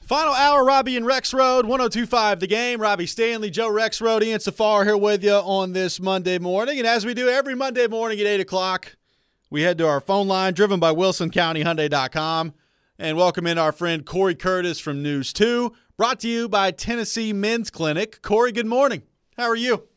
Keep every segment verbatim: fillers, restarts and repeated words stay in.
Final hour, Robbie and Rex Road, one oh two point five The Game. Robbie Stanley, Joe Rex Road, Ian Safar here with you on this Monday morning. And as we do every Monday morning at eight o'clock, we head to our phone line, driven by Wilson County Hyundai dot com, and welcome in our friend Corey Curtis from News two, brought to you by Tennessee Men's Clinic. Corey, good morning. How are you?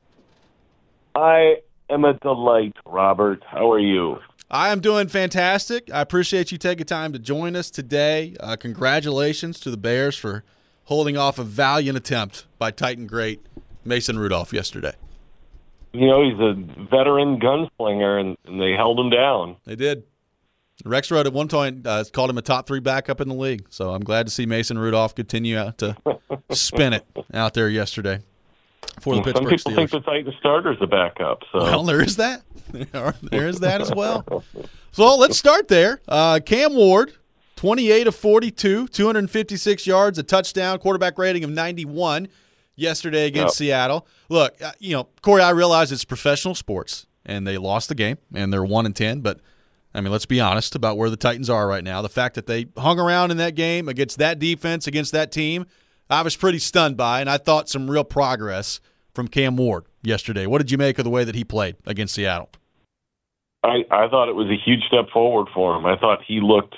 I am a delight, Robert. How are you? I am doing fantastic. I appreciate you taking time to join us today. Uh, congratulations to the Bears for holding off a valiant attempt by Titan great Mason Rudolph yesterday. You know, he's a veteran gunslinger, and, and they held him down. They did. Rex Road at one point uh, called him a top three backup in the league, so I'm glad to see Mason Rudolph continue out to spin it out there yesterday for the Some Pittsburgh people Steelers. think the Titan starter's a backup. So. Well, there is that. There is that as well. So let's start there. Uh, Cam Ward, twenty-eight of forty-two, two hundred fifty-six yards, a touchdown, quarterback rating of ninety-one yesterday against Yep. Seattle. Look, uh, you know, Corey, I realize it's professional sports, and they lost the game, and they're one and ten. But I mean, let's be honest about where the Titans are right now. The fact that they hung around in that game against that defense, against that team, I was pretty stunned by, and I thought some real progress from Cam Ward yesterday. What did you make of the way that he played against Seattle? I, I thought it was a huge step forward for him. I thought he looked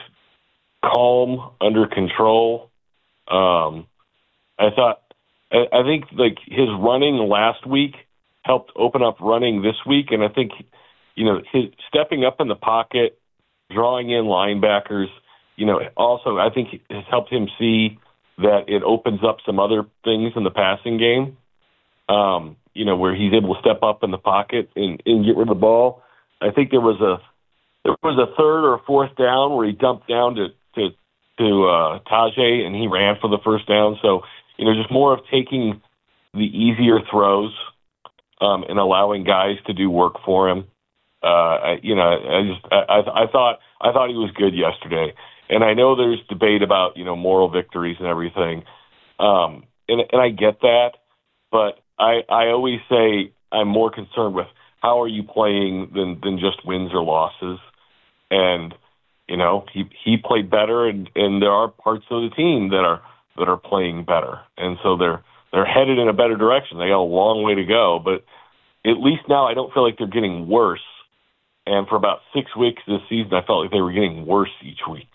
calm, under control. Um, I thought, I, I think like his running last week helped open up running this week, and I think, you know, his stepping up in the pocket, drawing in linebackers, you know, also I think has helped him see that it opens up some other things in the passing game. Um, you know, where he's able to step up in the pocket and, and get rid of the ball. I think there was a there was a third or a fourth down where he dumped down to to to uh, Tajay and he ran for the first down. So, you know, just more of taking the easier throws um, and allowing guys to do work for him. Uh, I, you know, I just I, I, I thought I thought he was good yesterday, and I know there's debate about, you know, moral victories and everything, um, and and I get that, but I I always say I'm more concerned with how are you playing than than just wins or losses, and you know he he played better, and, and there are parts of the team that are that are playing better, and so they're they're headed in a better direction. They got a long way to go, but at least now I don't feel like they're getting worse. And for about six weeks this season, I felt like they were getting worse each week.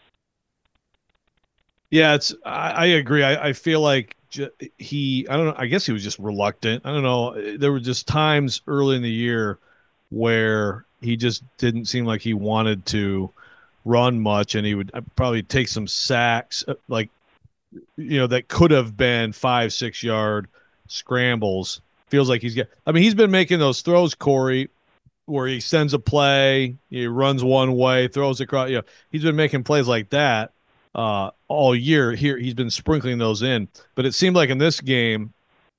Yeah, it's. I, I agree. I, I feel like j- he. I don't know. I guess he was just reluctant. I don't know. There were just times early in the year where he just didn't seem like he wanted to run much, and he would probably take some sacks, like you know, that could have been five, six yard scrambles. Feels like he's got. I mean, he's been making those throws, Corey, where he sends a play, he runs one way, throws across. You know, he's been making plays like that uh, all year. Here, he's been sprinkling those in. But it seemed like in this game,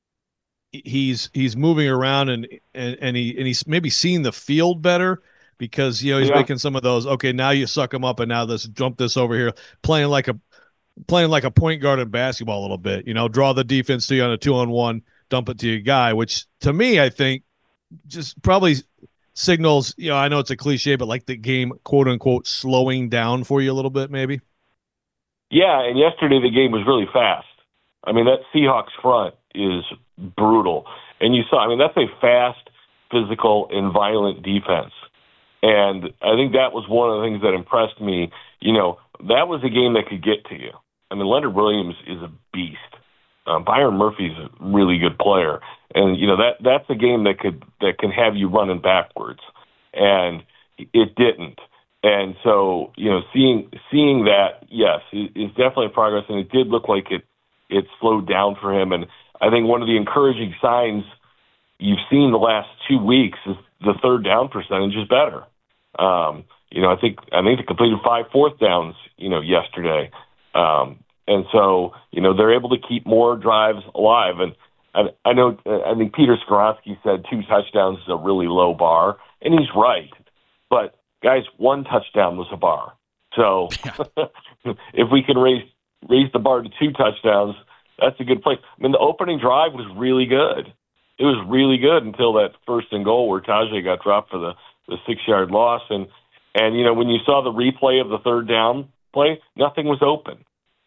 he's he's moving around and and and he and he's maybe seeing the field better because you know he's Yeah. making some of those. Okay, now you suck him up, and now let's jump this over here, playing like a playing like a point guard in basketball a little bit. You know, draw the defense to you on a two on one, dump it to your guy. Which to me, I think, just probably signals, you know, I know it's a cliche, but like the game, quote unquote, slowing down for you a little bit, maybe. Yeah, and yesterday the game was really fast. I mean, that Seahawks front is brutal. And you saw, I mean, that's a fast, physical, and violent defense. And I think that was one of the things that impressed me. You know, that was a game that could get to you. I mean, Leonard Williams is a beast. Um, Byron Murphy's a really good player. And, you know, that that's a game that could that can have you running backwards. And it didn't. And so, you know, seeing seeing that, yes, is is definitely progress. And it did look like it, it slowed down for him. And I think one of the encouraging signs you've seen the last two weeks is the third down percentage is better. Um, you know, I think I think they completed five fourth downs, you know, yesterday. Um, and so, you know, they're able to keep more drives alive. And I, I know, I think Peter Skoronsky said two touchdowns is a really low bar, and he's right. But, guys, one touchdown was a bar. So if we can raise raise the bar to two touchdowns, that's a good place. I mean, the opening drive was really good. It was really good until that first and goal where Tajay got dropped for the, the six-yard loss. And, and, you know, when you saw the replay of the third down play, nothing was open.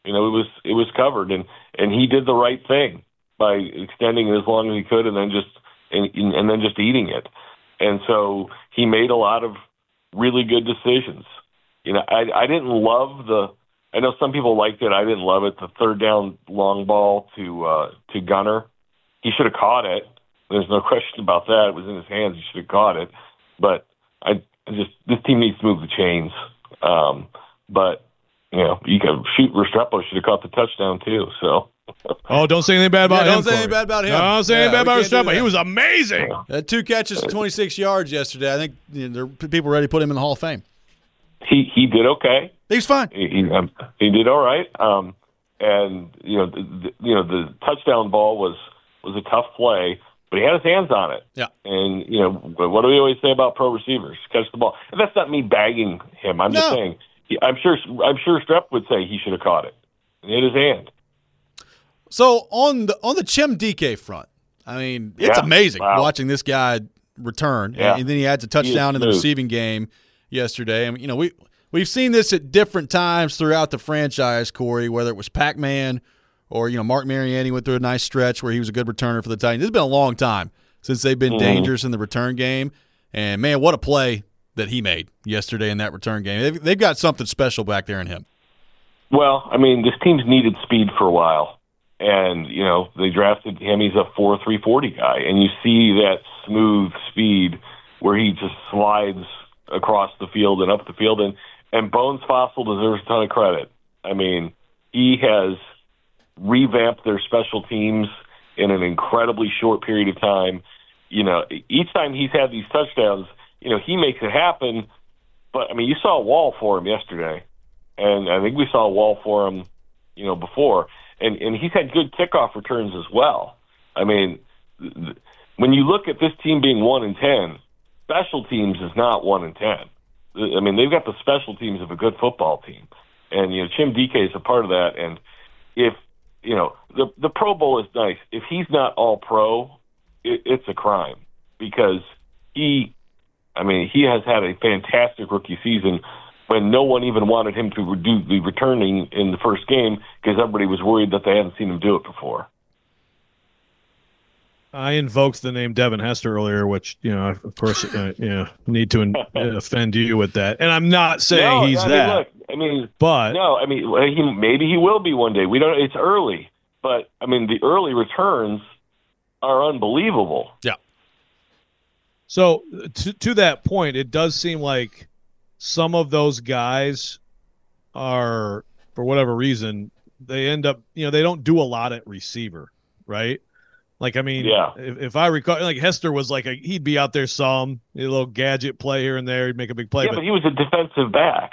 You know, it was it was covered, and, and he did the right thing by extending it as long as he could, and then just and, and then just eating it. And so he made a lot of really good decisions. You know, I I didn't love the. I know some people liked it. I didn't love it. The third down long ball to uh, to Gunner. He should have caught it. There's no question about that. It was in his hands. He should have caught it. But I, I just this team needs to move the chains. Um, but you know, you can shoot. Restrepo should have caught the touchdown too. So. Oh, don't say anything bad about yeah, him. Don't say Corey. anything bad about him. No, don't say yeah, anything bad about Restrepo. Restrepo. He was amazing. Had two catches for twenty-six yards yesterday. I think you know, there are people ready to put him in the Hall of Fame. He he did okay. He was fine. He he, um, he did all right. Um, and you know the, the you know the touchdown ball was was a tough play, but he had his hands on it. Yeah. And you know what do we always say about pro receivers? Catch the ball. And that's not me bagging him. I'm just No. saying. He, I'm sure I'm sure Strep would say he should have caught it. He hit his hand. So on the on the Chim D K front, I mean, it's Yeah. amazing Wow. watching this guy return, Yeah. and then he adds a touchdown in the smooth. receiving game yesterday. I mean, you know, we we've seen this at different times throughout the franchise, Corey. Whether it was Pac-Man or you know Mark Mariani went through a nice stretch where he was a good returner for the Titans. It's been a long time since they've been Mhm. dangerous in the return game, and man, what a play that he made yesterday in that return game. They've, they've got something special back there in him. Well, I mean, this team's needed speed for a while. And, you know, they drafted him. He's a four three forty guy. And you see that smooth speed where he just slides across the field and up the field. And, and Bones Fossil deserves a ton of credit. I mean, he has revamped their special teams in an incredibly short period of time. You know, each time he's had these touchdowns, you know, he makes it happen. But, I mean, you saw a wall for him yesterday. And I think we saw a wall for him, you know, before. And and he's had good kickoff returns as well. I mean, th- when you look at this team being one in ten, special teams is not one in ten. I mean, they've got the special teams of a good football team, and you know, Chim D K is a part of that. And if you know the the Pro Bowl is nice, if he's not all pro, it, it's a crime because he, I mean, he has had a fantastic rookie season. When no one even wanted him to do the returning in the first game because everybody was worried that they hadn't seen him do it before. I invoked the name Devin Hester earlier, which, you know, of course, uh, you know, need to in- offend you with that. And I'm not saying no, he's I mean, that. Look, I mean, but no, I mean, he, maybe he will be one day. We don't. It's early, but I mean, the early returns are unbelievable. Yeah. So to to that point, it does seem like some of those guys are, for whatever reason, they end up, you know, they don't do a lot at receiver, right? Like, I mean, Yeah. if, if I recall, like Hester was like, a, he'd be out there some, a little gadget play here and there, he'd make a big play. Yeah, but, but he was a defensive back.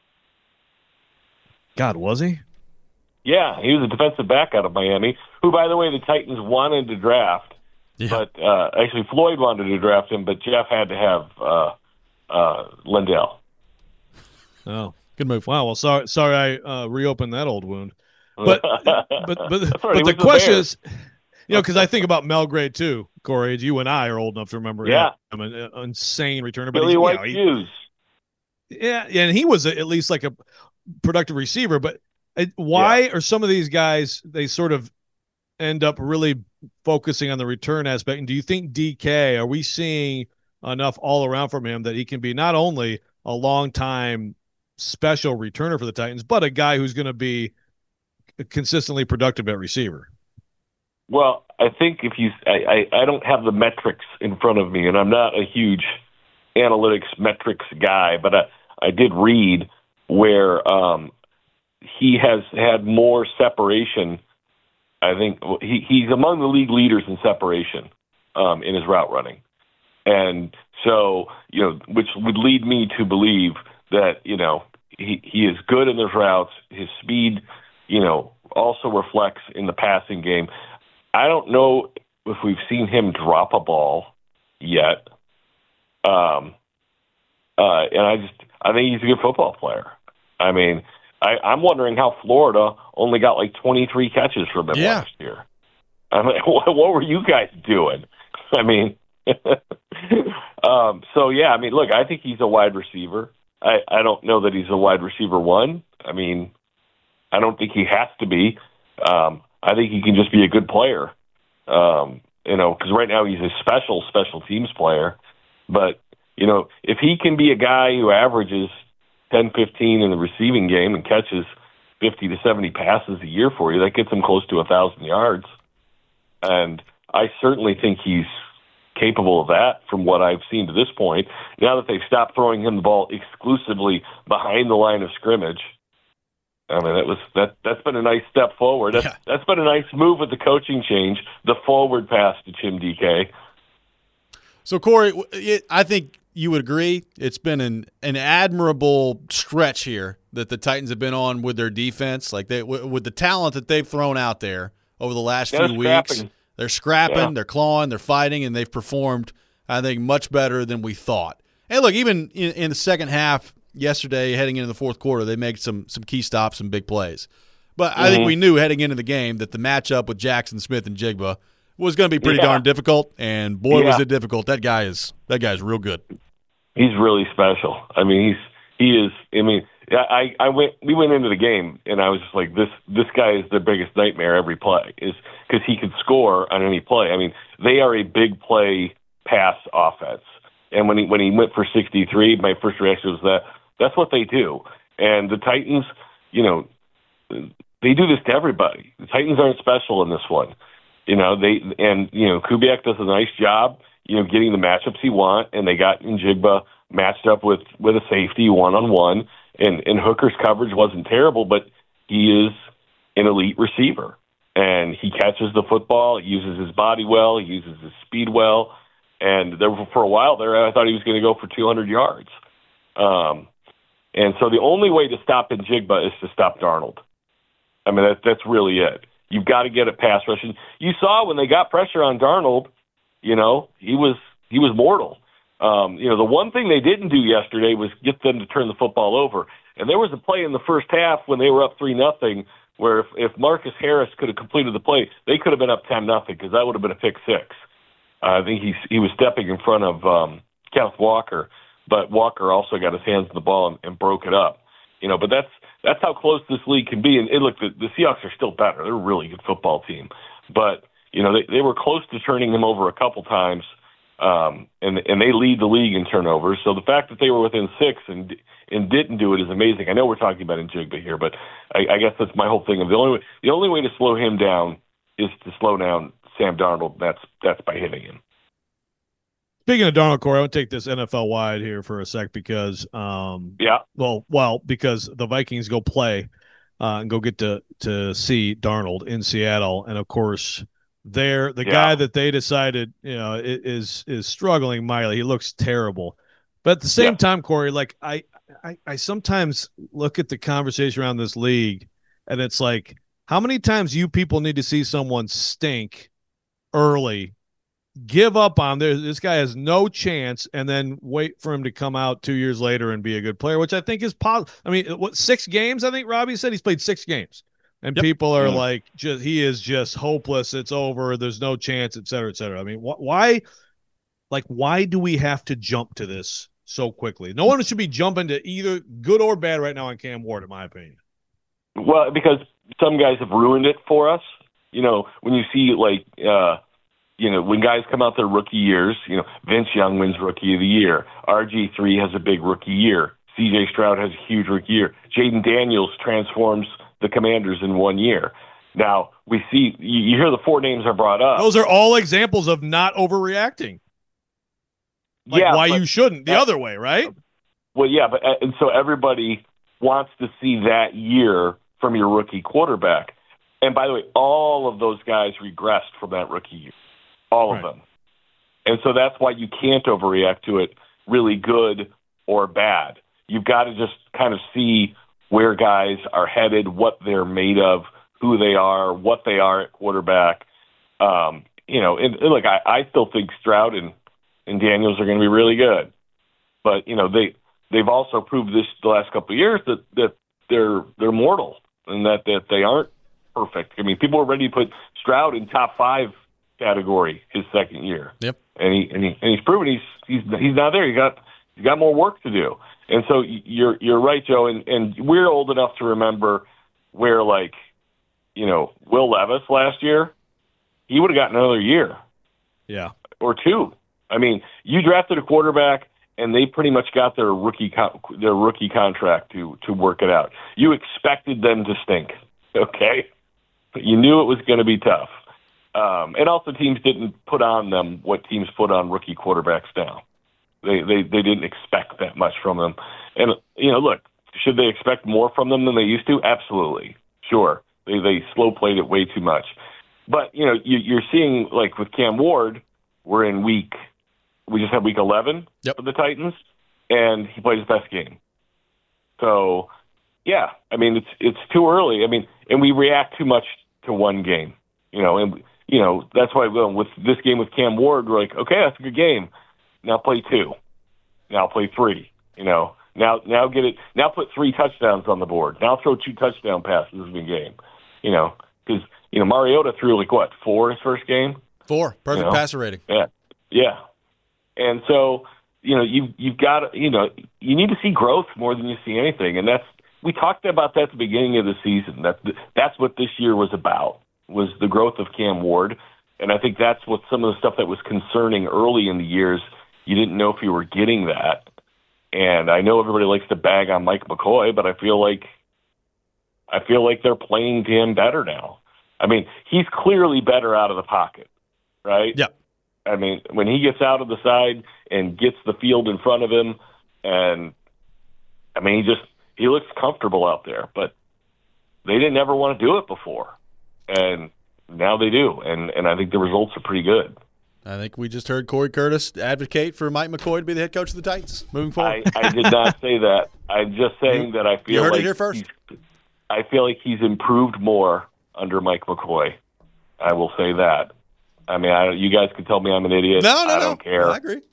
God, was he? Yeah, he was a defensive back out of Miami, who, by the way, the Titans wanted to draft. Yeah. But uh, actually, Floyd wanted to draft him, but Jeff had to have uh, uh, Lindell. Oh, Good move. wow. Well, sorry, sorry, I uh, reopened that old wound. But but but, That's right, but he the was a question Bear. is, you know, because I think about Mel Gray too, Corey. You and I are old enough to remember. Yeah. him, an, an insane returner. But Billy he's, White you know, Hughes. he, yeah, yeah, and he was a, at least like a productive receiver. But uh, why Yeah. are some of these guys they sort of end up really focusing on the return aspect? And do you think D K, are we seeing enough all around from him that he can be not only a long time special returner for the Titans, but a guy who's going to be consistently productive at receiver? Well, I think if you, I, I, I don't have the metrics in front of me, and I'm not a huge analytics metrics guy, but I, I did read where um, he has had more separation. I think he, he's among the league leaders in separation um, in his route running. And so, you know, which would lead me to believe that, you know, he, he is good in those routes. His speed, you know, also reflects in the passing game. I don't know if we've seen him drop a ball yet. Um, uh, and I just, I think he's a good football player. I mean, I, I'm wondering how Florida only got like twenty-three catches from him Yeah. last year. I mean, what, what were you guys doing? I mean, um, so yeah, I mean, look, I think he's a wide receiver. I, I don't know that he's a wide receiver one. I mean, I don't think he has to be. Um, I think he can just be a good player. Um, you know, because right now he's a special special teams player. But you know, if he can be a guy who averages ten, fifteen in the receiving game and catches fifty to seventy passes a year for you, that gets him close to a thousand yards. And I certainly think he's capable of that from what I've seen to this point. Now that they've stopped throwing him the ball exclusively behind the line of scrimmage, I mean, that was that. That's been a nice step forward. That's, Yeah. that's been a nice move with the coaching change, the forward pass to Tim D K. So, Corey, it, I think you would agree it's been an, an admirable stretch here that the Titans have been on with their defense. Like they, with the talent that they've thrown out there over the last They're few weeks, scrapping. they're scrapping, Yeah. they're clawing, they're fighting, and they've performed, I think, much better than we thought. And look, even in, in the second half yesterday, heading into the fourth quarter, they made some some key stops, some big plays. But I think Mhm. we knew heading into the game that the matchup with Jackson Smith and Jigba was going to be pretty Yeah. darn difficult, and boy Yeah. was it difficult. That guy is that guy's real good. He's really special. I mean, he's he is. I mean, I I went we went into the game and I was just like, this this guy is the biggest nightmare every play, is because he can score on any play. I mean, they are a big play pass offense, and when he when he went for sixty-three, my first reaction was that that's what they do. And the Titans, you know, they do this to everybody. The Titans aren't special in this one. You know, they and you know Kubiak does a nice job, you know, getting the matchups he want, and they got Njigba matched up with with a safety one on one, and and Hooker's coverage wasn't terrible, but he is an elite receiver, and he catches the football, uses his body well, he uses his speed well, and there for a while there, I thought he was going to go for two hundred yards. Um, and so the only way to stop Njigba is to stop Darnold. I mean, that, that's really it. You've got to get a pass rush. And you saw when they got pressure on Darnold, you know, he was he was mortal. Um, you know, the one thing they didn't do yesterday was get them to turn the football over. And there was a play in the first half when they were up three nothing, where if, if Marcus Harris could have completed the play, they could have been up ten nothing because that would have been a pick six. Uh, I think he he was stepping in front of um, Kenneth Walker, but Walker also got his hands on the ball and, and broke it up. You know, but that's that's how close this league can be. And, and look, the, the Seahawks are still better. They're a really good football team. But, you know, they, they were close to turning him over a couple times, um, and and they lead the league in turnovers. So the fact that they were within six and and didn't do it is amazing. I know we're talking about Njigba here, but I, I guess that's my whole thing. Of the only way, the only way to slow him down is to slow down Sam Darnold. That's that's by hitting him. Speaking of Darnold, Corey, I want to take this N F L wide here for a sec because, um, Yeah. well, well, because the Vikings go play uh, and go get to to see Darnold in Seattle, and of course, there the Yeah. guy that they decided, you know, i- is is struggling mightily. He looks terrible, but at the same Yeah. time, Corey, like I, I, I sometimes look at the conversation around this league, and it's like, how many times you people need to see someone stink early, give up on there, this guy has no chance, and then wait for him to come out two years later and be a good player, which I think is positive. I mean, what, six games? I think Robbie said he's played six games, and Yep. people are Mhm. like, just he is just hopeless. It's over. There's no chance, et cetera, et cetera. I mean, wh- why, like, why do we have to jump to this so quickly? No one should be jumping to either good or bad right now on Cam Ward, in my opinion. Well, because some guys have ruined it for us. You know, when you see like, uh, you know, when guys come out their rookie years, you know, Vince Young wins Rookie of the Year. R G three has a big rookie year. C J Stroud has a huge rookie year. Jaden Daniels transforms the Commanders in one year. Now, we see, you, you hear the four names are brought up. Those are all examples of not overreacting. Like yeah, why but- you shouldn't. The uh, other way, right? Well, yeah, but uh, and so everybody wants to see that year from your rookie quarterback. And by the way, all of those guys regressed from that rookie year, all of Right. them. And so that's why you can't overreact to it, really good or bad. You've got to just kind of see where guys are headed, what they're made of, who they are, what they are at quarterback. Um, you know, and, and look, I, I still think Stroud and, and Daniels are going to be really good. But, you know, they, they've also proved this the last couple of years that, that they're they're mortal and that, that they aren't perfect. I mean, people are ready to put Stroud in top five category his second year. Yep. And he and, he, and he's proven he's he's he's not there. He got he's got more work to do. And so you're you're right, Joe. And, and we're old enough to remember where, like, you know, Will Levis last year, he would have gotten another year. Yeah. Or two. I mean, you drafted a quarterback, and they pretty much got their rookie con- their rookie contract to to work it out. You expected them to stink, okay? But you knew it was going to be tough. Um, and also, teams didn't put on them what teams put on rookie quarterbacks now. They, they they didn't expect that much from them. And, you know, look, should they expect more from them than they used to? Absolutely. Sure. They they slow-played it way too much. But, you know, you, you're seeing, like, with Cam Ward, we're in week, we just had week eleven yep. for the Titans, and he played his best game. So, yeah, I mean, it's it's too early. I mean, and we react too much to one game, you know, and, you know, that's why well, with this game with Cam Ward, we're like, okay, that's a good game. Now play two. Now play three, you know. Now now get it. Now put three touchdowns on the board. Now throw two touchdown passes in the game, you know, because, you know, Mariota threw like, what, four his first game? Four. Perfect you know? passer rating. Yeah. Yeah. And so, you know, you, you've got to, you know, you need to see growth more than you see anything. And that's, we talked about that at the beginning of the season. That, that's what this year was about, was the growth of Cam Ward. And I think that's what some of the stuff that was concerning early in the years, you didn't know if you were getting that. And I know everybody likes to bag on Mike McCoy, but I feel like, I feel like they're playing to him better now. I mean, he's clearly better out of the pocket, right? Yeah. I mean, when he gets out of the side and gets the field in front of him, and I mean, he just he looks comfortable out there. But they didn't ever want to do it before, and now they do, and and I think the results are pretty good. I think we just heard Corey Curtis advocate for Mike McCoy to be the head coach of the Titans moving forward. I, I did not say that. I'm just saying that I feel you heard like it here first. I feel like he's improved more under Mike McCoy. I will say that. I mean, I, you guys can tell me I'm an idiot. No, no, I no. don't care. I agree.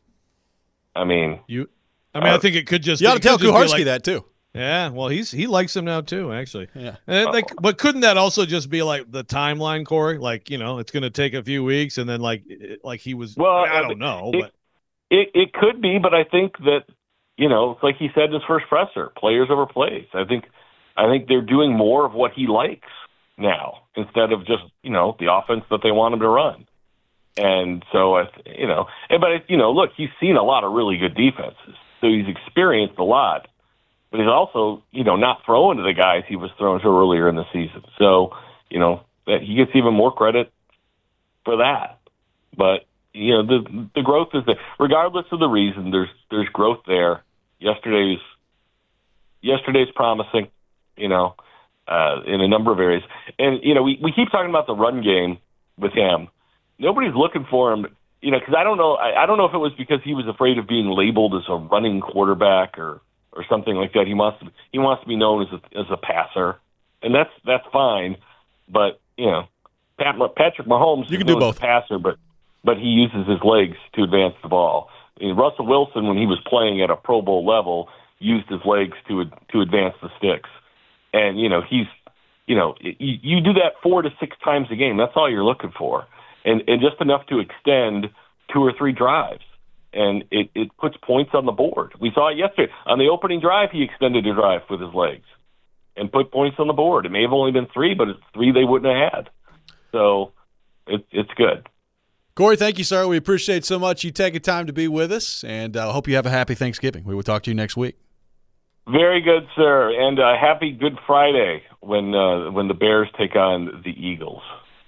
I mean, You, I mean, uh, I think it could just. You ought to it tell could just be Kuharski like- that too. Yeah, well, he's he likes him now too, actually. Yeah. And like, but couldn't that also just be like the timeline, Corey? Like, you know, it's going to take a few weeks, and then like, it- like he was. Well, I don't know, it, but it it could be, but I think that, you know, it's like he said in his first presser, players over plays. I think I think they're doing more of what he likes now instead of just, you know, the offense that they want him to run. And so, I, you know, and, but you know, look, he's seen a lot of really good defenses, so he's experienced a lot. But he's also, you know, not throwing to the guys he was throwing to earlier in the season. So, you know, that he gets even more credit for that. But, you know, the the growth is there. Regardless of the reason, there's there's growth there. Yesterday's yesterday's promising, you know, uh, in a number of areas. And, you know, we, we keep talking about the run game with him. Nobody's looking for him, you know, because I don't know. I, I don't know if it was because he was afraid of being labeled as a running quarterback or or something like that. He wants to, he wants to be known as a, as a passer, and that's that's fine. But you know, Pat, Patrick Mahomes You can is do both. a passer, but but he uses his legs to advance the ball. I mean, Russell Wilson, when he was playing at a Pro Bowl level, used his legs to to advance the sticks. And you know, he's you know, you, you do that four to six times a game. That's all you're looking for, and and just enough to extend two or three drives. And it, it puts points on the board. We saw it yesterday. On the opening drive, he extended a drive with his legs and put points on the board. It may have only been three, but it's three they wouldn't have had. So it, it's good. Corey, thank you, sir. We appreciate so much you taking time to be with us, and I uh, hope you have a happy Thanksgiving. We will talk to you next week. Very good, sir. And uh, happy Good Friday when uh, when the Bears take on the Eagles.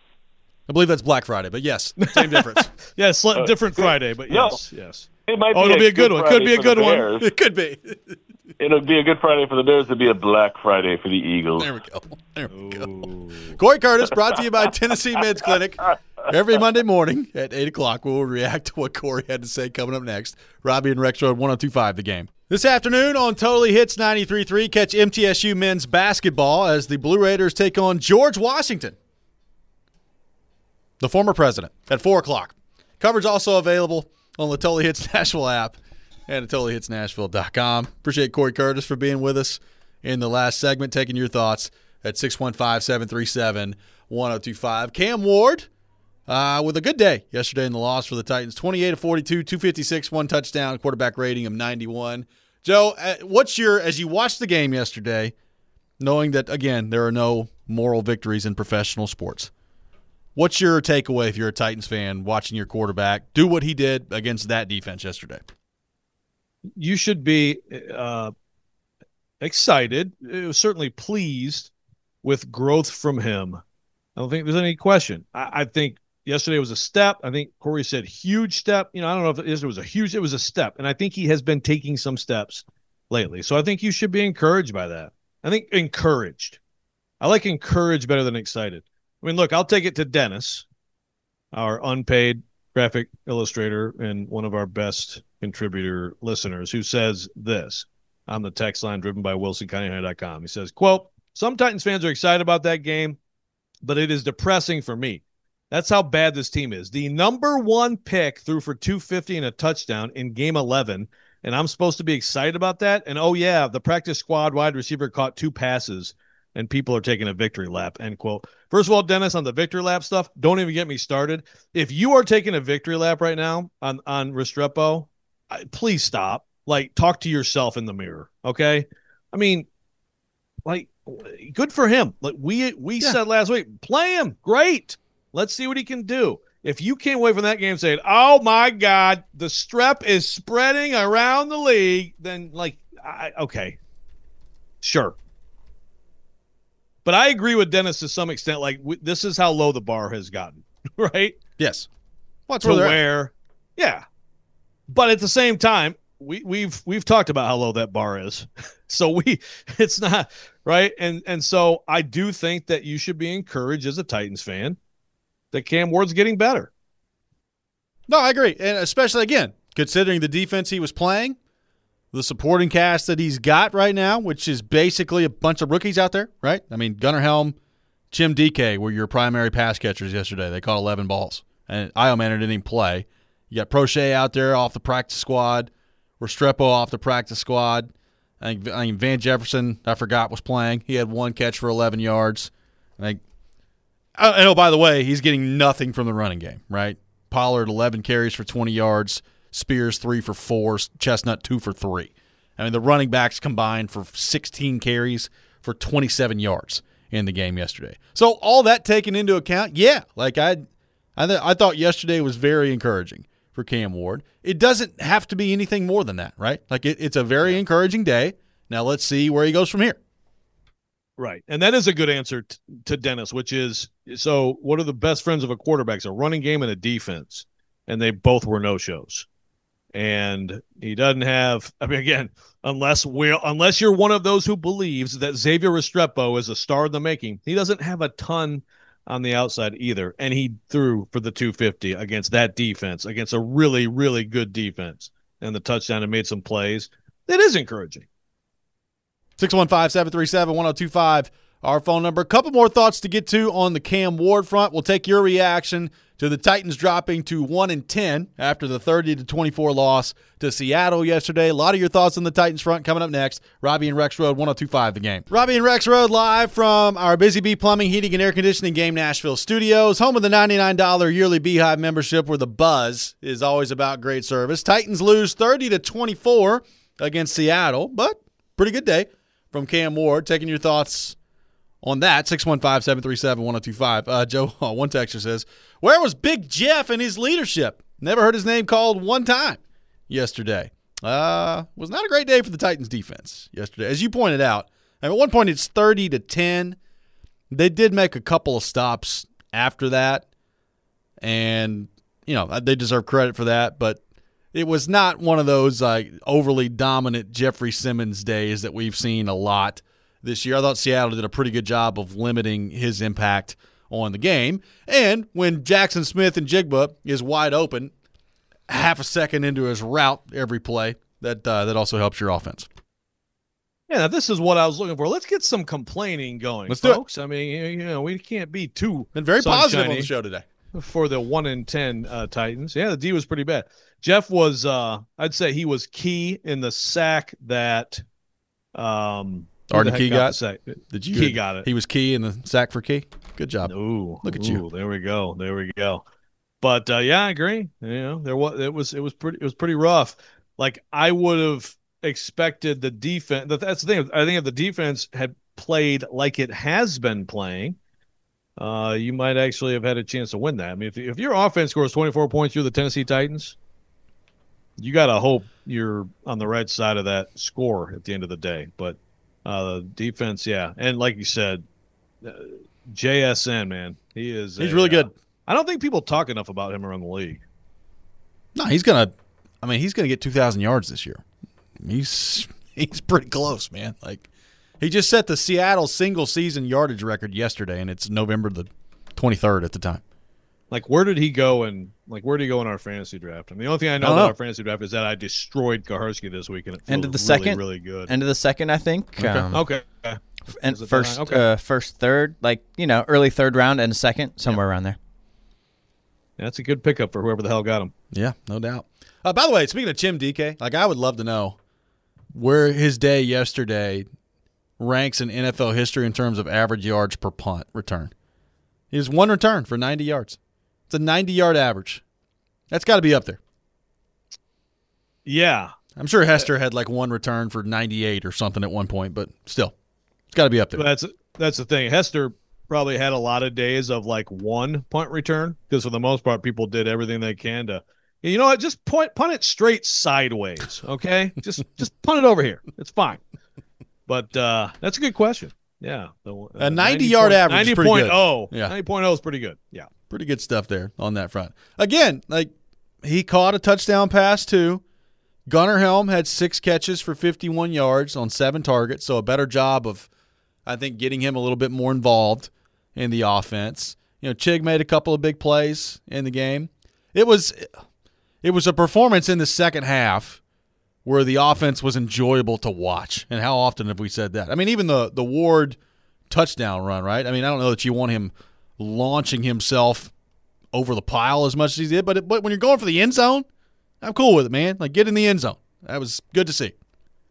I believe that's Black Friday, but yes, same difference. yeah, it's a different Friday, but No. yes, yes. It might Oh, be it'll a be a good one. Could Friday be a for good the one. Bears. It could be. It'll be a Good Friday for the Bears. It'll be a Black Friday for the Eagles. There we go. There we go. Ooh. Corey Curtis, brought to you by Tennessee Men's Clinic. Every Monday morning at eight o'clock, we'll react to what Corey had to say coming up next. Robbie and Rex Road, one oh two point five The Game. This afternoon on Totally Hits ninety-three point three, catch M T S U men's basketball as the Blue Raiders take on George Washington, the former president, at four o'clock. Coverage also available on the Totally Hits Nashville app and at totally hits nashville dot com. Appreciate Corey Curtis for being with us in the last segment, taking your thoughts at six one five, seven three seven, one oh two five. Cam Ward uh, with a good day yesterday in the loss for the Titans. twenty-eight of forty-two, two fifty-six, one touchdown, quarterback rating of ninety-one. Joe, uh, what's your, as you watched the game yesterday, knowing that, again, there are no moral victories in professional sports. What's your takeaway if you're a Titans fan watching your quarterback do what he did against that defense yesterday? You should be uh, excited, certainly pleased with growth from him. I don't think there's any question. I, I think yesterday was a step. I think Corey said huge step. You know, I don't know if it, is, it was a huge, it was a step. And I think he has been taking some steps lately. So I think you should be encouraged by that. I think encouraged. I like encouraged better than excited. I mean, look, I'll take it to Dennis, our unpaid graphic illustrator and one of our best contributor listeners, who says this on the text line driven by Wilson Cunningham dot com. He says, quote, "Some Titans fans are excited about that game, but it is depressing for me. That's how bad this team is. The number one pick threw for two fifty and a touchdown in game eleven, and I'm supposed to be excited about that? And, oh, yeah, the practice squad wide receiver caught two passes, and people are taking a victory lap," end quote. First of all, Dennis, on the victory lap stuff, don't even get me started. If you are taking a victory lap right now on, on Restrepo, I, please stop. Like, talk to yourself in the mirror, okay? I mean, like, good for him. Like we we yeah. said last week, play him. Great. Let's see what he can do. If you came away from that game saying, "Oh my God, the strep is spreading around the league," then like, I, okay, sure. But I agree with Dennis to some extent. Like w- this is how low the bar has gotten, right? Yes. What's well, where? Yeah. But at the same time, we we've we've talked about how low that bar is. So we it's not right. And and so I do think that you should be encouraged as a Titans fan that Cam Ward's getting better. No, I agree. And especially again, considering the defense he was playing, the supporting cast that he's got right now, which is basically a bunch of rookies out there, right? I mean, Gunnar Helm, Jim D K were your primary pass catchers yesterday. They caught eleven balls. And Iomanner didn't even play. You got Prochet out there off the practice squad. Restrepo off the practice squad. I think, I think Van Jefferson, I forgot, was playing. He had one catch for eleven yards. I think, I know, by the way, he's getting nothing from the running game, right? Pollard, eleven carries for twenty yards. Spears, three for four. Chestnut, two for three. I mean, the running backs combined for sixteen carries for twenty-seven yards in the game yesterday. So all that taken into account, yeah, like I, I, th- I thought yesterday was very encouraging for Cam Ward. It doesn't have to be anything more than that, right? Like it, it's a very encouraging day. Now let's see where he goes from here. Right. And that is a good answer t- to Dennis, which is, so what are the best friends of a quarterback? A running game and a defense. And they both were no-shows. And he doesn't have, I mean, again, unless we unless you're one of those who believes that Xavier Restrepo is a star in the making, he doesn't have a ton on the outside either. And he threw for the two fifty against that defense, against a really, really good defense. And the touchdown and made some plays. It is encouraging. six one five, seven three seven, one oh two five, our phone number. A couple more thoughts to get to on the Cam Ward front. We'll take your reaction to the Titans dropping to one and ten after the thirty to twenty-four loss to Seattle yesterday. A lot of your thoughts on the Titans front coming up next. Robbie and Rex Road, one oh two five The Game. Robbie and Rex Road live from our Busy Bee Plumbing, Heating, and Air Conditioning Game Nashville studios, home of the ninety-nine dollars yearly Beehive membership where the buzz is always about great service. Titans lose thirty to twenty-four against Seattle, but pretty good day from Cam Ward. Taking your thoughts on that, six one five, seven three seven, one oh two five. Uh, Joe, uh, one texter says, where was Big Jeff and his leadership? Never heard his name called one time yesterday. Uh, was not a great day for the Titans defense yesterday. As you pointed out, at one point it's thirty to ten. They did make a couple of stops after that, and, you know, they deserve credit for that, but it was not one of those like overly dominant Jeffrey Simmons days that we've seen a lot this year. I thought Seattle did a pretty good job of limiting his impact on the game. And when Jackson Smith and Jigba is wide open, half a second into his route every play, that uh, that also helps your offense. Yeah, this is what I was looking for. Let's get some complaining going, Let's folks. do it. I mean, you know, we can't be too Been very positive on sunshiny the show today for the one in ten uh, Titans. Yeah, the D was pretty bad. Jeff was, uh, I'd say he was key in the sack that um, Arden Key got. got Did you? Key got it. He was key in the sack for Key. Good job. Ooh, look at ooh, you. There we go. There we go. But uh, yeah, I agree. You know, there was it was it was pretty it was pretty rough. Like I would have expected the defense. That's the thing. I think if the defense had played like it has been playing, uh, you might actually have had a chance to win that. I mean, if, if your offense scores twenty-four points through the Tennessee Titans, you got to hope you're on the right side of that score at the end of the day. But uh, defense, yeah. And like you said, uh, J S N, man, he is He's a, really good. Uh, I don't think people talk enough about him around the league. No, he's going to – I mean, he's going to get two thousand yards this year. He's he's pretty close, man. Like, he just set the Seattle single-season yardage record yesterday, and it's November the twenty-third at the time. Like, where did he go in? Like, where did he go in our fantasy draft? I mean, the only thing I know I don't about know. our fantasy draft is that I destroyed Kaharski this week, and it End of the feels second, really, really good. End of the second, I think. Okay. Um, Okay. And Was it first, that high? Okay. uh, first, third, like you know, early third round and a second, somewhere around there. That's a good pickup for whoever the hell got him. Yeah, no doubt. Uh, by the way, speaking of Chim D K, like I would love to know where his day yesterday ranks in N F L history in terms of average yards per punt return. He has one return for ninety yards. It's a ninety-yard average. That's got to be up there. Yeah. I'm sure Hester had like one return for ninety-eight or something at one point, but still, it's got to be up there. That's that's the thing. Hester probably had a lot of days of like one punt return because for the most part, people did everything they can to, you know what, just point punt it straight sideways, okay? just just punt it over here. It's fine. But uh, that's a good question. Yeah, the, uh, A ninety-yard average is ninety pretty point good. oh, Yeah. ninety point oh is pretty good. Yeah, Pretty good stuff there on that front. Again, like he caught a touchdown pass too. Gunnar Helm had six catches for fifty-one yards on seven targets, so a better job of, I think, getting him a little bit more involved in the offense. You know, Chig made a couple of big plays in the game. It was, it was a performance in the second half where the offense was enjoyable to watch. And how often have we said that? I mean, even the the Ward touchdown run, right? I mean, I don't know that you want him launching himself over the pile as much as he did, but, it, but when you're going for the end zone, I'm cool with it, man. Like, get in the end zone. That was good to see.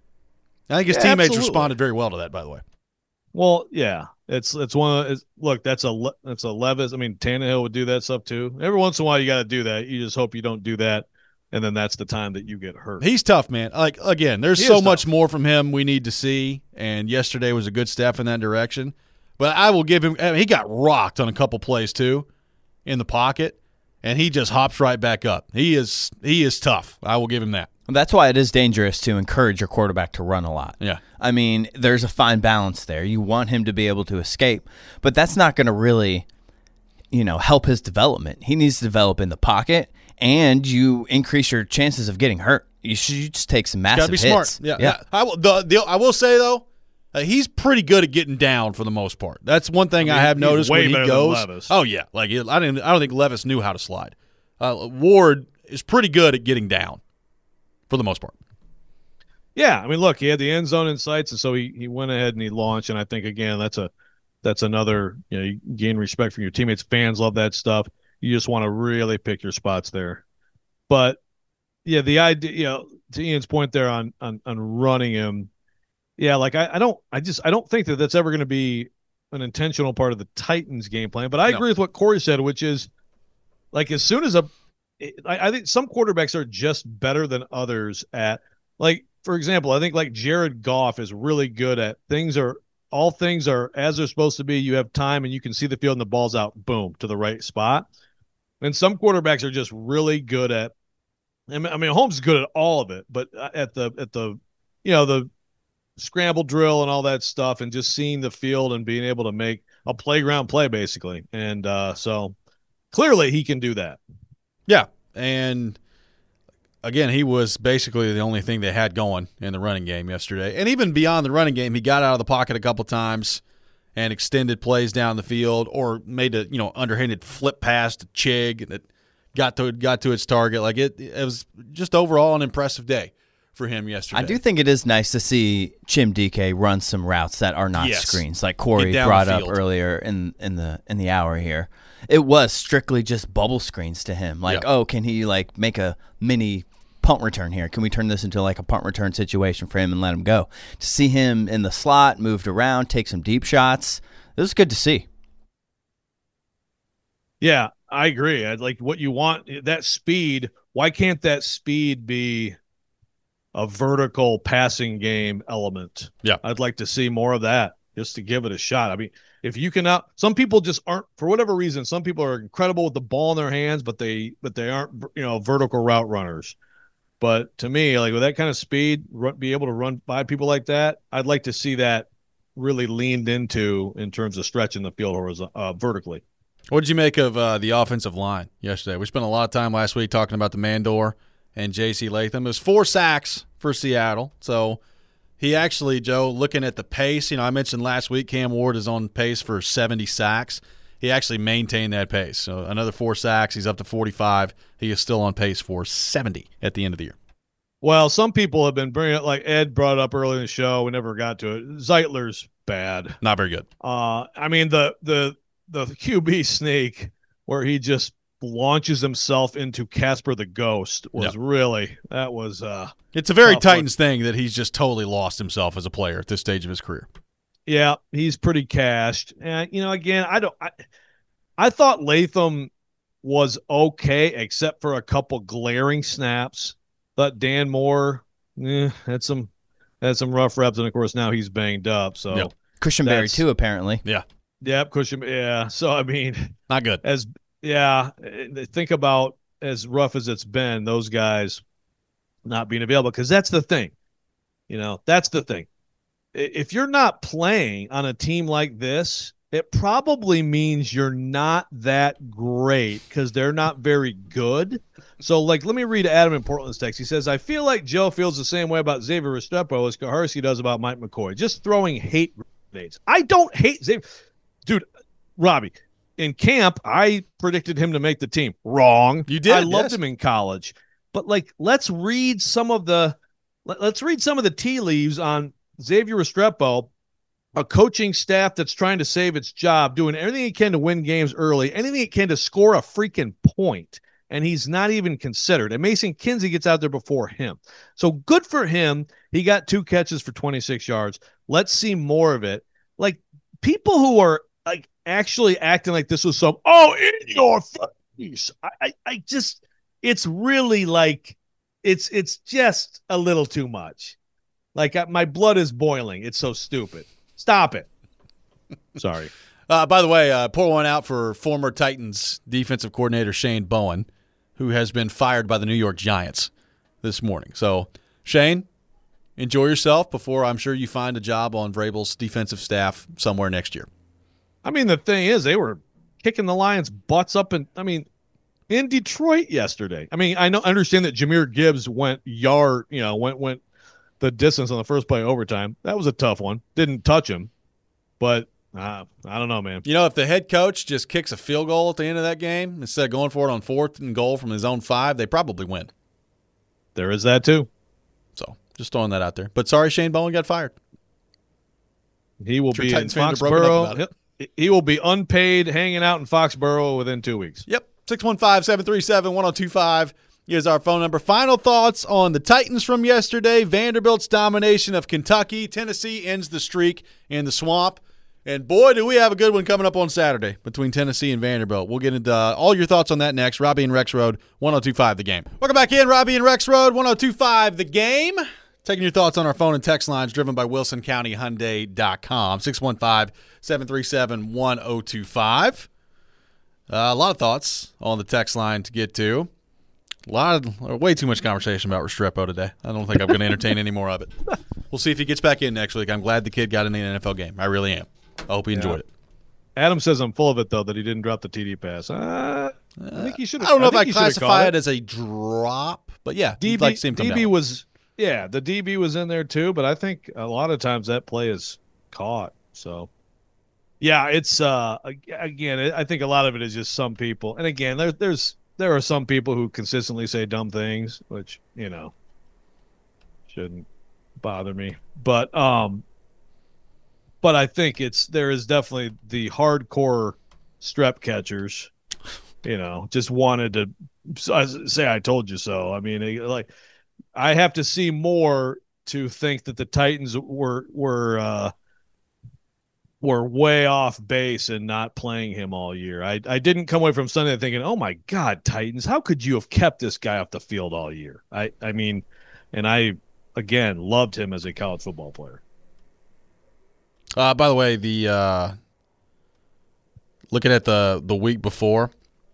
I think his Yeah, teammates absolutely. responded very well to that, by the way. well, yeah, it's it's one of it's, look. That's a Le- that's a Levis. I mean, Tannehill would do that stuff too. Every once in a while, you got to do that. You just hope you don't do that, and then that's the time that you get hurt. He's tough, man. Like, again, there's He so is much tough. more from him we need to see, and yesterday was a good step in that direction. But I will give him I mean, he got rocked on a couple plays too in the pocket, and he just hops right back up. He is he is tough. I will give him that. That's why it is dangerous to encourage your quarterback to run a lot. Yeah. I mean, there's a fine balance there. You want him to be able to escape, but that's not going to really, you know, help his development. He needs to develop in the pocket, and you increase your chances of getting hurt. You should you just take some Got massive to be hits. smart. Yeah. yeah. I will the, the I will say though, uh, he's pretty good at getting down for the most part. That's one thing I, I mean, have he's noticed way when he better than goes. Levis. Oh yeah, like I didn't. I don't think Levis knew how to slide. Uh, Ward is pretty good at getting down for the most part. Yeah, I mean, look, he had the end zone in sights, and so he, he went ahead and he launched. And I think again, that's a that's another you know you gain respect from your teammates. Fans love that stuff. You just want to really pick your spots there. But yeah, the idea, you know, to Ian's point there on on on running him, yeah, like I, I don't, I just I don't think that that's ever going to be an intentional part of the Titans game plan. But I No. agree with what Corey said, which is like as soon as a, I, I think some quarterbacks are just better than others at like. For example, I think like Jared Goff is really good at things are all things are as they're supposed to be. You have time and you can see the field and the ball's out, boom, to the right spot. And some quarterbacks are just really good at, I mean, I mean Holmes is good at all of it, but at the, at the, you know, the scramble drill and all that stuff and just seeing the field and being able to make a playground play basically. And uh, so clearly he can do that. Yeah, and again, he was basically the only thing they had going in the running game yesterday. And even beyond the running game, he got out of the pocket a couple times and extended plays down the field or made a, you know, underhanded flip pass to Chig that got to got to its target. Like it, it was just overall an impressive day for him yesterday. I do think it is nice to see Chim D K run some routes that are not Yes. screens, like Corey Get down brought the up field. earlier in, in the in the hour here. It was strictly just bubble screens to him. Like, Yeah. oh, can he like make a mini punt return here? Can we turn this into like a punt return situation for him and let him go? To see him in the slot, moved around, take some deep shots, it was good to see. Yeah, I agree. I'd like what you want that speed. Why can't that speed be a vertical passing game element? Yeah. I'd like to see more of that. just to give it a shot. I mean, if you can out, some people just aren't, for whatever reason, some people are incredible with the ball in their hands, but they but they aren't, you know, vertical route runners. But to me, like with that kind of speed, run, be able to run by people like that, I'd like to see that really leaned into in terms of stretching the field horizon- uh, vertically. What did you make of uh, the offensive line yesterday? We spent a lot of time last week talking about the Mandor and J C Latham. It was four sacks for Seattle. So he actually, Joe, looking at the pace, you know, I mentioned last week Cam Ward is on pace for seventy sacks. He actually maintained that pace. So another four sacks. He's up to forty-five. He is still on pace for seventy at the end of the year. Well, some people have been bringing it, like Ed brought up earlier in the show. We never got to it. Zeitler's bad. Not very good. Uh, I mean, the the the Q B sneak where he just launches himself into Casper the Ghost was Yep. really, that was uh It's a very tough Titans thing that he's just totally lost himself as a player at this stage of his career. Yeah, he's pretty cashed. And, you know, again, I don't I, I thought Latham was okay, except for a couple glaring snaps. Thought Dan Moore eh, had some had some rough reps, and of course now he's banged up. So Yep. Cushionberry That's- too, apparently. Yeah, yep, Cushing, yeah. So I mean, not good. as yeah, eh, think about as rough as it's been, those guys not being available, because that's the thing. You know, that's the thing. I- If you're not playing on a team like this, it probably means you're not that great because they're not very good. So, like, let me read Adam in Portland's text. He says, I feel like Joe feels the same way about Xavier Restrepo as Kaharski does about Mike McCoy, just throwing hate grenades. I don't hate Xavier. Dude, Robbie, in camp, I predicted him to make the team. Wrong. You did, I loved yes. him in college. But, like, let's read some of the let, let's read some of the tea leaves on Xavier Restrepo, a coaching staff that's trying to save its job, doing everything it can to win games early, anything it can to score a freaking point, and he's not even considered. And Mason Kinsey gets out there before him. So good for him. He got two catches for twenty-six yards. Let's see more of it. Like, people who are like actually acting like this was some, oh, in your face. I, I, I just, it's really like, it's, it's just a little too much. Like, I, my blood is boiling. It's so stupid. Stop it. Sorry. Uh, by the way, uh, pour one out for former Titans defensive coordinator Shane Bowen, who has been fired by the New York Giants this morning. So, Shane, enjoy yourself before I'm sure you find a job on Vrabel's defensive staff somewhere next year. I mean, the thing is, they were kicking the Lions' butts up, and I mean, in Detroit yesterday. I mean, I know, understand that Jahmyr Gibbs went yard, you know, went went the distance on the first play of overtime. That was a tough one. Didn't touch him, but uh, I don't know, man. You know, if the head coach just kicks a field goal at the end of that game instead of going for it on fourth and goal from his own five, they probably win. There is that too. So, just throwing that out there. But sorry, Shane Bowen got fired. He will Sure, be in Titans fans are broken up about Foxborough. it. He will be unpaid, hanging out in Foxborough within two weeks. Yep, six one five, seven three seven, one oh two five is our phone number. Final thoughts on the Titans from yesterday, Vanderbilt's domination of Kentucky. Tennessee ends the streak in the swamp. And, boy, do we have a good one coming up on Saturday between Tennessee and Vanderbilt. We'll get into uh, all your thoughts on that next. Robbie and Rex Road, one oh two five The Game. Welcome back in, Robbie and Rex Road, one oh two five The Game. Taking your thoughts on our phone and text lines driven by Wilson County Hyundai dot com, six one five, seven three seven, one oh two five. Uh, a lot of thoughts on the text line to get to. A lot of, or way too much conversation about Restrepo today. I don't think I'm going to entertain any more of it. We'll see if he gets back in next week. I'm glad the kid got in the N F L game. I really am. I hope he enjoyed Yeah. it. Adam says I'm full of it, though, that he didn't drop the T D pass. Uh, I think he should I have. don't know if think I he should have classify caught it as a drop, but yeah, D B, you'd like to see him come D B down. was, yeah, the D B was in there too, but I think a lot of times that play is caught. So, yeah, it's uh ag- again, I think a lot of it is just some people, and again, there, there's there are some people who consistently say dumb things, which you know shouldn't bother me, but um, but I think it's there is definitely the hardcore strep catchers. You know, just wanted to say I told you so. I mean, like. I have to see more to think that the Titans were were uh, were way off base and not playing him all year. I I didn't come away from Sunday thinking, oh my God, Titans, how could you have kept this guy off the field all year? I I mean, and I again loved him as a college football player. Uh, by the way, the uh, looking at the the week before,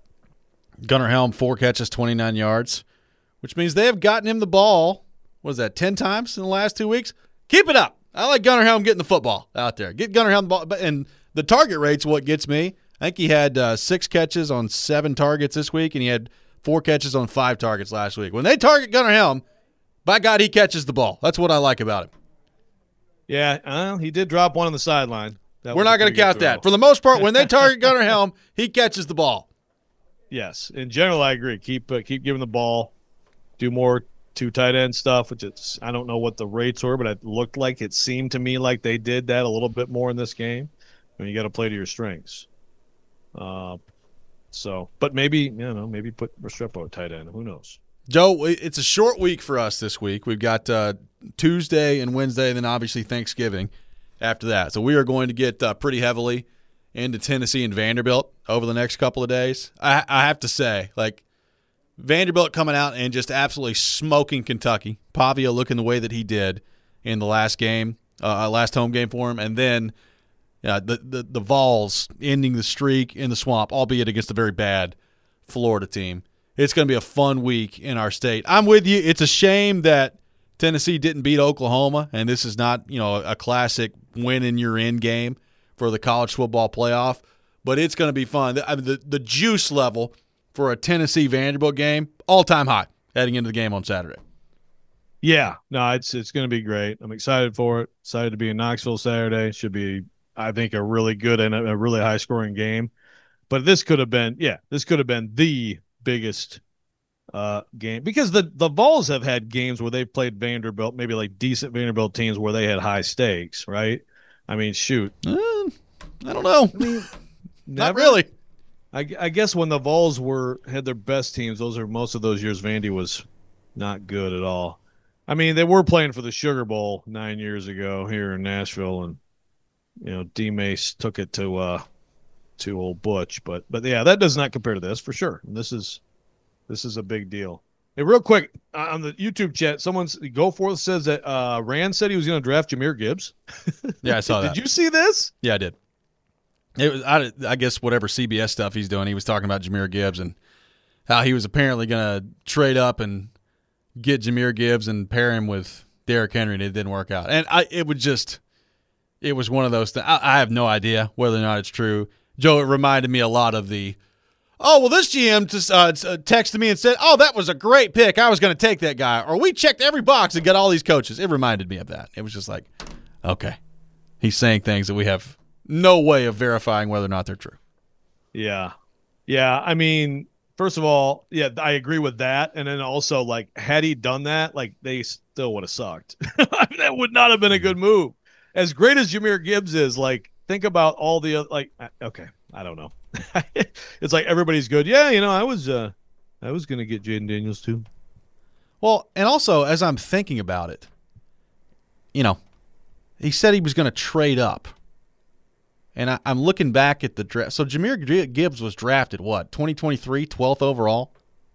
Gunnar Helm, four catches, twenty-nine yards, which means they have gotten him the ball, what is that, ten times in the last two weeks? Keep it up. I like Gunnar Helm getting the football out there. Get Gunnar Helm the ball. And the target rate's what gets me. I think he had uh, six catches on seven targets this week, and he had four catches on five targets last week. When they target Gunnar Helm, by God, he catches the ball. That's what I like about him. Yeah, uh, he did drop one on the sideline. That We're was not a going to pretty count good throw. that. For the most part, when they target Gunnar Helm, he catches the ball. Yes, in general, I agree. Keep uh, keep giving the ball. Do more two tight end stuff, which it's I don't know what the rates were, but it looked like it seemed to me like they did that a little bit more in this game. I mean, you got to play to your strengths. Uh, so, but maybe you know, maybe put Restrepo at tight end. Who knows? Joe, it's a short week for us this week. We've got uh, Tuesday and Wednesday, and then obviously Thanksgiving after that. So we are going to get uh, pretty heavily into Tennessee and Vanderbilt over the next couple of days. I, I have to say, like, Vanderbilt coming out and just absolutely smoking Kentucky. Pavia looking the way that he did in the last game, uh, last home game for him, and then uh, the, the the Vols ending the streak in the swamp, albeit against a very bad Florida team. It's going to be a fun week in our state. I'm with you. It's a shame that Tennessee didn't beat Oklahoma, and this is not, you know, a classic win and you're in game for the college football playoff. But it's going to be fun. I mean, the the juice level for a Tennessee Vanderbilt game, all time high heading into the game on Saturday. Yeah, no, it's it's going to be great. I'm excited for it. Excited to be in Knoxville Saturday. Should be, I think, a really good and a, a really high scoring game. But this could have been, yeah, this could have been the biggest uh, game because the the Vols have had games where they've played Vanderbilt, maybe like decent Vanderbilt teams where they had high stakes, right? I mean, shoot, Uh, I don't know. I mean, Not never? really. I, I guess when the Vols were had their best teams, those are most of those years. Vandy was not good at all. I mean, they were playing for the Sugar Bowl nine years ago here in Nashville, and you know, D Mace took it to uh, to old Butch. But but yeah, that does not compare to this for sure. This is this is a big deal. Hey, real quick uh, on the YouTube chat, someone's Go Forth says that uh, Rand said he was going to draft Jahmyr Gibbs. Yeah, I saw that. Did you see this? Yeah, I did. It was, I, I guess, whatever C B S stuff he's doing. He was talking about Jahmyr Gibbs and how he was apparently going to trade up and get Jahmyr Gibbs and pair him with Derrick Henry, and it didn't work out. And I, it would just, it was one of those things. I, I have no idea whether or not it's true. Joe, it reminded me a lot of the, oh, well, this G M just uh, texted me and said, oh, that was a great pick. I was going to take that guy. Or we checked every box and got all these coaches. It reminded me of that. It was just like, okay, he's saying things that we have no way of verifying whether or not they're true. Yeah. Yeah. I mean, first of all, yeah, I agree with that. And then also, like, had he done that, like, they still would have sucked. I mean, that would not have been a good move. As great as Jahmyr Gibbs is, like, think about all the other, like, okay, I don't know. It's like everybody's good. Yeah, you know, I was uh, I was going to get Jaden Daniels too. Well, and also, as I'm thinking about it, you know, he said he was going to trade up. And I, I'm looking back at the draft. So Jahmyr Gibbs was drafted, what, twenty twenty-three, twelfth overall?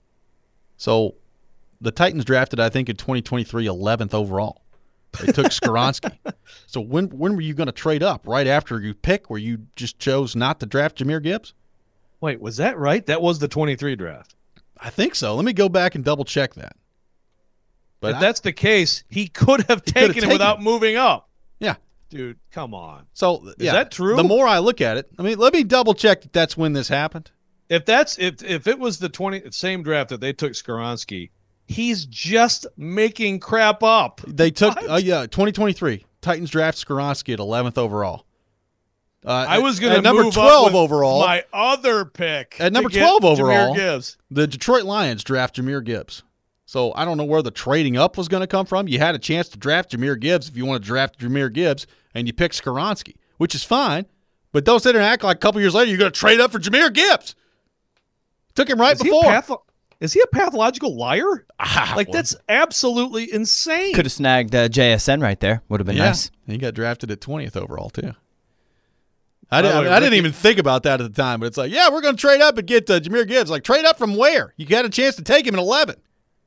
So the Titans drafted, I think, in twenty twenty-three, eleventh overall. They took Skoronski. So when when were you going to trade up? Right after you pick, where you just chose not to draft Jahmyr Gibbs? Wait, was that right? That was the twenty-three draft. I think so. Let me go back and double check that. But if I, that's the case, he could have taken taken it without it. moving up. yeah. Dude, come on. So Is yeah, that true? The more I look at it, I mean, let me double check that that's when this happened. If that's if if it was the twenty same draft that they took Skoronski, he's just making crap up. They took, What? uh, yeah, twenty twenty-three. Titans draft Skoronski at eleventh overall. Uh, I was going at to number move twelve up with overall. my other pick At number to get twelve Jahmyr overall. Gibbs. The Detroit Lions draft Jahmyr Gibbs. So I don't know where the trading up was going to come from. You had a chance to draft Jahmyr Gibbs if you want to draft Jahmyr Gibbs, and you picked Skoronski, which is fine. But don't sit there and act like a couple years later you're going to trade up for Jahmyr Gibbs. Took him right Is before. He a patho- is he a pathological liar? Ah, Like, well, that's absolutely insane. Could have snagged uh, J S N right there. Would have been yeah. nice. He got drafted at twentieth overall, too. I, By didn't, the I, way, mean, I didn't Ricky- even think about that at the time, but it's like, yeah, we're going to trade up and get uh, Jahmyr Gibbs. Like, trade up from where? You had a chance to take him at eleven.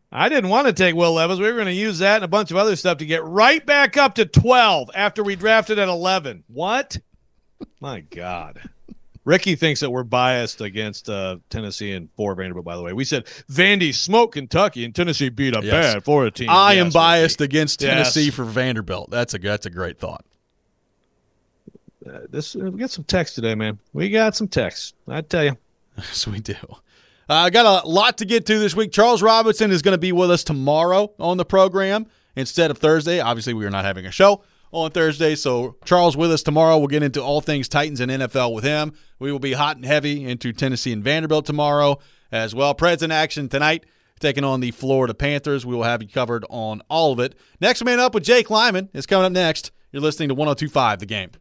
I didn't want to take Will Levis. We were going to use that and a bunch of other stuff to get right back up to twelve after we drafted at eleven. What? My God. Ricky thinks that we're biased against uh, Tennessee and for Vanderbilt, by the way. We said Vandy smoked Kentucky and Tennessee beat up Yes. bad Florida team. I yes, am biased Ricky. against Tennessee Yes. for Vanderbilt. That's a that's a great thought. Uh, this, we got some text today, man. We got some text. I tell you. Yes, we do. I uh, got a lot to get to this week. Charles Robinson is going to be with us tomorrow on the program instead of Thursday. Obviously, we are not having a show on Thursday, so Charles with us tomorrow. We'll get into all things Titans and N F L with him. We will be hot and heavy into Tennessee and Vanderbilt tomorrow as well. Preds in action tonight, taking on the Florida Panthers. We will have you covered on all of it. Next Man Up with Jake Lyman is coming up next. You're listening to one oh two point five The Game.